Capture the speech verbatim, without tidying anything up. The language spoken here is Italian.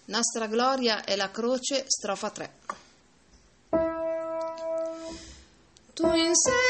Nostra gloria è la croce, strofa tre. Tu insegni